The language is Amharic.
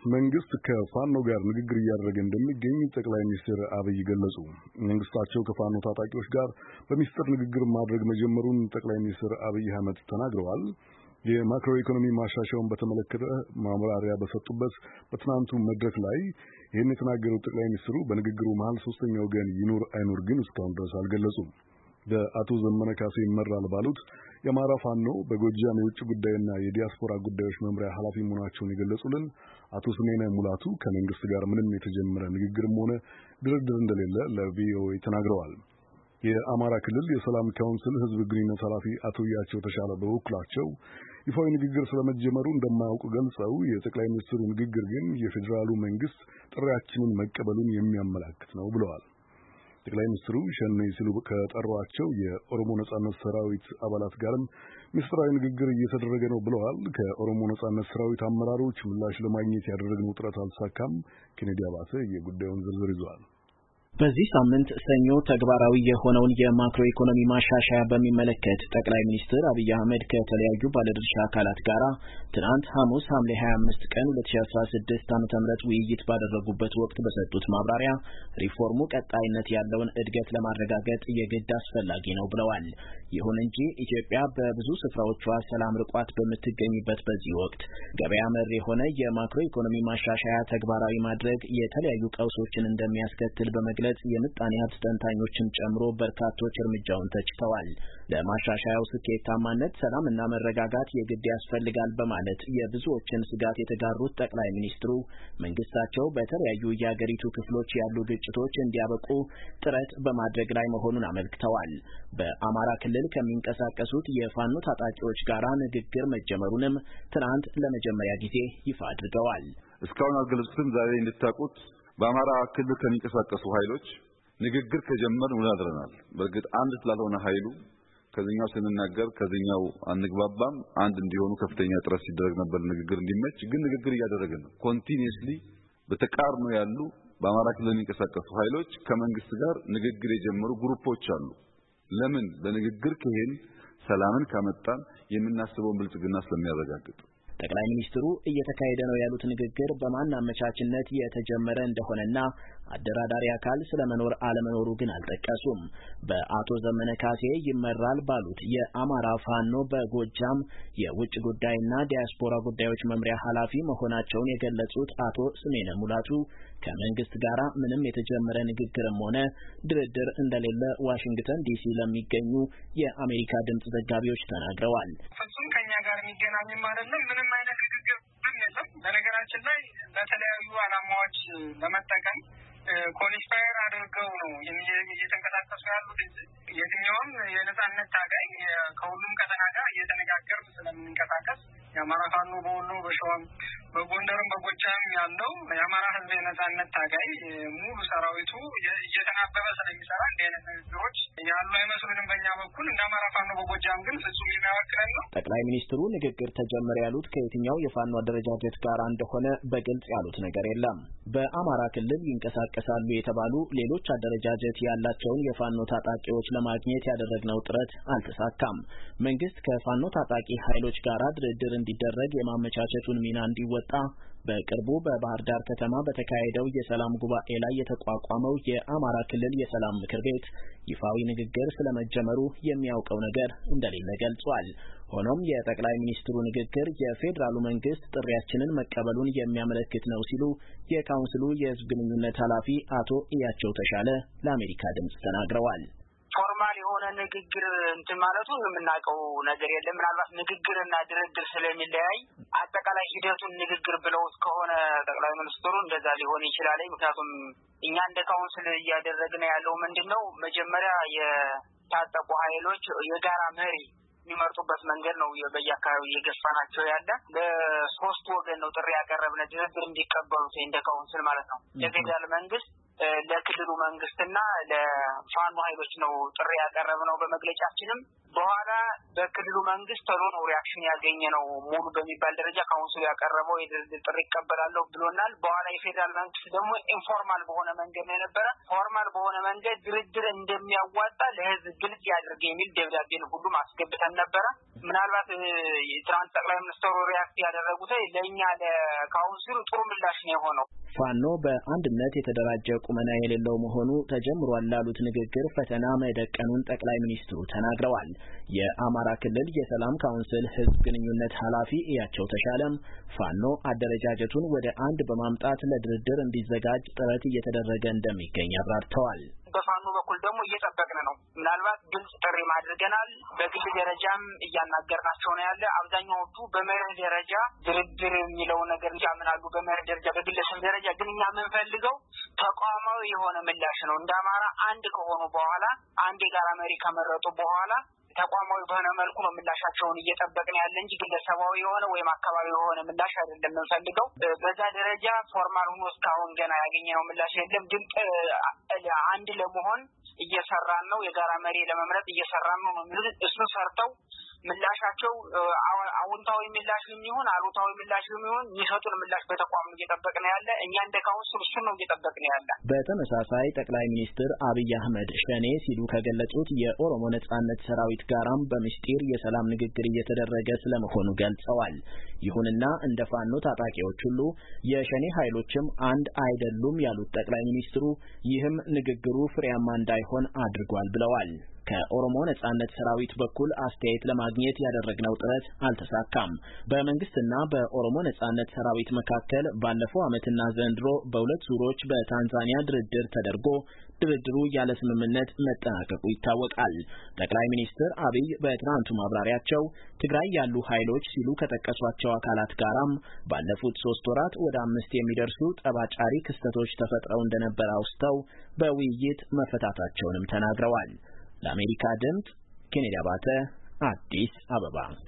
መንግስት ከፋኖ ጋር ንግግር እያደረገ እንደሚገኝ ጠቅላይ ሚኒስትር አብይ ገለጹ። መንግስታቸው ከፋኖ ታጣቂዎች ጋር በሚስጥር ንግግር ማድረግ መጀመሩን ጠቅላይ ሚኒስትር አብይ አህመድ ተናግረዋል። የማክሮ ኢኮኖሚ ማሻሻያውን በተመለከተ ማብራሪያ በሰጡበት በትናንቱ መድረክ ላይ ይህን የተናገሩት ጠቅላይ ሚኒስትሩ በንግግሩ መሃል ሶስተኛ ወገን ይኑር አይኑር ግን እስካሁን ድረስ አልገለጹም። በአቶ ዘመነ ካሴ ይመራል ባሉት የአማራ ፋኖ በጎጃም የውጭ ጉዳይና የዲያስፖራ ጉዳዮች መምሪያ ኃላፊ መሆናቸውን የገለጹልን አቶ ስሜነ ሙላቱ ከመንግስት ጋር ምንም የተጀመረ ንግግርም ሆነ ድርድር እንደሌለ ለቪኦኤ ተናግረዋል። የአማራ ክልል የሰላም ካውንስል ህዝብ ግንኙነት ኃላፊ አቶ ያቸው ተሻለ በበኩላቸው ይፋዊ ንግግር ስለመጀመሩ እንደማያውቁ ገልጸው የጠቅላይ ሚኒስትሩ ንግግር ግን የፌዴራሉ መንግስት ጥሪያችንን መቀበሉን የሚያመላክት ነው ብለዋል። ጠቅላይ ሚኒስትሩ ሸኔ ሲሉ ከጠሯቸው የኦሮሞ ነጻነት ሰራዊት አባላት ጋርም ሚስጥራዊ ንግግር እየተደረገ ነው ብለዋል። ከኦሮሞ ነጻነት ሰራዊት አመራሮች ምላሽ ለማግኘት ያደረግነው ጥረት አልተሳካም። ኬኔዲ አባተ የጉዳዩን ዝርዝር ይዟል። በዚህ ሳምንት ሰኞ ተግባራዊ የሆነውን የማክሮ ኢኮኖሚ ማሻሻያ በሚመለከት ጠቅላይ ሚኒስትር አብይ አህመድ ከተለያዩ ባለድርሻ አካላት ጋር ትናንት ሐሙስ ሐምሌ 25 ቀን 2016 ዓ.ም ውይይት ባደረጉበት ወቅት በሰጡት ማብራሪያ ሪፎርሙ ቀጣይነት ያለውን እድገት ለማረጋገጥ የግድ አስፈላጊ ነው ብለዋል። ይሁን እንጂ ኢትዮጵያ በብዙ ስፍራዎቿ ሰላም ርቋት በምትገኝበት በዚህ ወቅት ገበያ መር የሆነ የማክሮ ኢኮኖሚ ማሻሻያ ተግባራዊ ማድረግ የተለያዩ ቀውሶችን እንደሚያስከትል በመግለጽ የምጣኔ ሀብት ተንታኞችን ጨምሮ በርካቶች እርምጃውን ተችተዋል። ለማሻሻያው ስኬታማነት ሰላምና መረጋጋት የግድ ያስፈልጋል በማለት የብዙዎችን ስጋት የተጋሩት ጠቅላይ ሚኒስትሩ መንግስታቸው በተለያዩ የሀገሪቱ ክፍሎች ያሉ ግጭቶች እንዲያበቁ ጥረት በማድረግ ላይ መሆኑን አመልክተዋል። በአማራ ክልል ከሚንቀሳቀሱት የፋኖ ታጣቂዎች ጋር ንግግር መጀመሩንም ትናንት ለመጀመሪያ ጊዜ ይፋ አድርገዋል። እስካሁን አልገለጹትም። ዛሬ እንድታውቁት በአማራ ክልል ከሚንቀሳቀሱ ኃይሎች ንግግር ከጀመርን ውለን አድረናል። በእርግጥ አንድ ስላልሆነ ኃይሉ ከዚህኛው ስንናገር ከዚህኛው አንግባባም፣ አንድ እንዲሆኑ ከፍተኛ ጥረት ሲደረግ ነበር ንግግር እንዲመች። ግን ንግግር እያደረግን ነው። ኮንቲኒየስሊ በተቃርኖ ያሉ በአማራ ክልል የሚንቀሳቀሱ ኃይሎች ከመንግስት ጋር ንግግር የጀመሩ ግሩፖች አሉ። ለምን? በንግግር ከሄን ሰላምን ካመጣን የምናስበውን ብልጽግና ስለሚያረጋግጥ። ጠቅላይ ሚኒስትሩ እየተካሄደ ነው ያሉት ንግግር በማን አመቻችነት የተጀመረ እንደሆነና አደራዳሪ አካል ስለመኖር አለመኖሩ ግን አልጠቀሱም። በአቶ ዘመነ ካሴ ይመራል ባሉት የአማራ ፋኖ በጎጃም የውጭ ጉዳይና ዲያስፖራ ጉዳዮች መምሪያ ኃላፊ መሆናቸውን የገለጹት አቶ ስሜነ ሙላቱ ከመንግስት ጋር ምንም የተጀመረ ንግግርም ሆነ ድርድር እንደሌለ ዋሽንግተን ዲሲ ለሚገኙ የአሜሪካ ድምጽ ዘጋቢዎች ተናግረዋል። ፍጹም ከኛ ጋር የሚገናኝም አይደለም። ምንም አይነት ንግግር የለም። በነገራችን ላይ ለተለያዩ ዓላማዎች ለመጠቀም ኮንስፓየር አድርገው ነው እየተንቀሳቀሱ ያሉት። የትኛውም የነጻነት ታጋይ ከሁሉም ቀጠና ጋር እየተነጋገር ስለምንንቀሳቀስ የአማራ ፋኖ በወሎ በሸዋም በጎንደርም በጎጃም ያለው የአማራ ህዝብ የነጻነት ታጋይ ሙሉ ሰራዊቱ እየተናበበ ስለሚሰራ እንዲህ አይነት ንግግሮች ያሉ አይመስሉንም። በእኛ በኩል እንደ አማራ ፋኖ በጎጃም ግን ፍጹም የሚያወክለን ነው። ጠቅላይ ሚኒስትሩ ንግግር ተጀመረ ያሉት ከየትኛው የፋኖ አደረጃጀት ጋር እንደሆነ በግልጽ ያሉት ነገር የለም። በአማራ ክልል ይንቀሳቀሳሉ የተባሉ ሌሎች አደረጃጀት ያላቸውን የፋኖ ታጣቂዎች ለማግኘት ያደረግነው ጥረት አልተሳካም። መንግስት ከፋኖ ታጣቂ ኃይሎች ጋር ድርድር እንዲደረግ የማመቻቸቱን ሚና እንዲወጣ በቅርቡ በባህር ዳር ከተማ በተካሄደው የሰላም ጉባኤ ላይ የተቋቋመው የአማራ ክልል የሰላም ምክር ቤት ይፋዊ ንግግር ስለመጀመሩ የሚያውቀው ነገር እንደሌለ ገልጿል። ሆኖም የጠቅላይ ሚኒስትሩ ንግግር የፌዴራሉ መንግስት ጥሪያችንን መቀበሉን የሚያመለክት ነው ሲሉ የካውንስሉ የህዝብ ግንኙነት ኃላፊ አቶ እያቸው ተሻለ ለአሜሪካ ድምጽ ተናግረዋል። ፎርማል የሆነ ንግግር እንትን ማለቱን የምናውቀው ነገር የለም። ምናልባት ንግግርና ድርድር ስለሚለያይ አጠቃላይ ሂደቱን ንግግር ብለውት ከሆነ ጠቅላይ ሚኒስትሩ እንደዛ ሊሆን ይችላል። ምክንያቱም እኛ እንደ ካውንስል እያደረግን ያለው ምንድነው መጀመሪያ የታጠቁ ኃይሎች የጋራ መሪ የሚመርጡበት መንገድ ነው በየአካባቢው እየገፋናቸው ያለ። ለሶስት ወገን ነው ጥሪ ያቀረብነ ድርድር እንዲቀበሉት እንደ ካውንስል ማለት ነው። ለፌዴራል መንግስት፣ ለክልሉ መንግስትና ለፋኖ ኃይሎች ነው ጥሪ ያቀረብነው። በመግለጫችንም በኋላ በክልሉ መንግስት ቶሎ ነው ሪአክሽን ያገኘ ነው። ሙሉ በሚባል ደረጃ ካውንስሉ ያቀረበው የድርድር ጥሪ ይቀበላለሁ ብሎናል። በኋላ የፌዴራል መንግስት ደግሞ ኢንፎርማል በሆነ መንገድ ነው የነበረ። ፎርማል በሆነ መንገድ ድርድር እንደሚያዋጣ ለህዝብ ግልጽ ያድርግ የሚል ደብዳቤን ሁሉ ማስገብተን ነበረ። ምናልባት የትራንስ ጠቅላይ ሚኒስትሩ ሪአክት ያደረጉት ለኛ ለካውንስሉ ጥሩ ምላሽ ነው የሆነው። ፋኖ በአንድነት የተደራጀ ቁመና የሌለው መሆኑ ተጀምሯል ላሉት ንግግር ፈተና መደቀኑን ጠቅላይ ሚኒስትሩ ተናግረዋል። የአማራ ክልል የሰላም ካውንስል ህዝብ ግንኙነት ኃላፊ እያቸው ተሻለም ፋኖ አደረጃጀቱን ወደ አንድ በማምጣት ለድርድር እንዲዘጋጅ ጥረት እየተደረገ እንደሚገኝ አብራርተዋል። በፋኖ በኩል ደግሞ እየጠበቅን ነው። ምናልባት ግልጽ ጥሪ ማድረገናል። በግል ደረጃም እያናገርናቸው ነው ያለ። አብዛኛዎቹ በመርህ ደረጃ ድርድር የሚለው ነገር ያምናሉ። በመርህ ደረጃ በግለሰብ ደረጃ ግን እኛ የምንፈልገው ተቋማዊ የሆነ ምላሽ ነው። እንደ አማራ አንድ ከሆኑ በኋላ አንድ የጋራ መሪ ከመረጡ በኋላ ተቋማዊ በሆነ መልኩ ነው ምላሻቸውን እየጠበቅን ያለ እንጂ ግለሰባዊ የሆነ ወይም አካባቢ የሆነ ምላሽ አይደለም የምንፈልገው። በዛ ደረጃ ፎርማል ሆኖ እስካሁን ገና ያገኘነው ምላሽ የለም። ግን አንድ ለመሆን እየሰራን ነው። የጋራ መሪ ለመምረጥ እየሰራን ነው የሚሉት እሱን ሰርተው ምላሻቸው አዎንታዊ ምላሽ የሚሆን አሉታዊ ምላሽ የሚሆን የሚሰጡን ምላሽ በተቋም እየጠበቅን ያለ እኛ እንደ ካውንስል እሱን ነው እየጠበቅን ያለ። በተመሳሳይ ጠቅላይ ሚኒስትር አብይ አህመድ ሸኔ ሲሉ ከገለጹት የኦሮሞ ነጻነት ሰራዊት ጋራም በምስጢር የሰላም ንግግር እየተደረገ ስለመሆኑ ገልጸዋል። ይሁንና እንደ ፋኖ ታጣቂዎች ሁሉ የሸኔ ኃይሎችም አንድ አይደሉም ያሉት ጠቅላይ ሚኒስትሩ ይህም ንግግሩ ፍሬያማ እንዳይሆን አድርጓል ብለዋል። ከኦሮሞ ነጻነት ሰራዊት በኩል አስተያየት ለማግኘት ያደረግነው ጥረት አልተሳካም። በመንግስትና በኦሮሞ ነጻነት ሰራዊት መካከል ባለፈው ዓመትና ዘንድሮ በሁለት ዙሮች በታንዛኒያ ድርድር ተደርጎ ድርድሩ ያለ ስምምነት መጠናቀቁ ይታወቃል። ጠቅላይ ሚኒስትር አብይ በትናንቱ ማብራሪያቸው ትግራይ ያሉ ኃይሎች ሲሉ ከጠቀሷቸው አካላት ጋራም ባለፉት 3 ወራት ወደ 5 የሚደርሱ ጠባጫሪ ክስተቶች ተፈጥረው እንደነበር አውስተው በውይይት መፈታታቸውንም ተናግረዋል። ለአሜሪካ ድምፅ ኬኔዲ አባተ አዲስ አበባ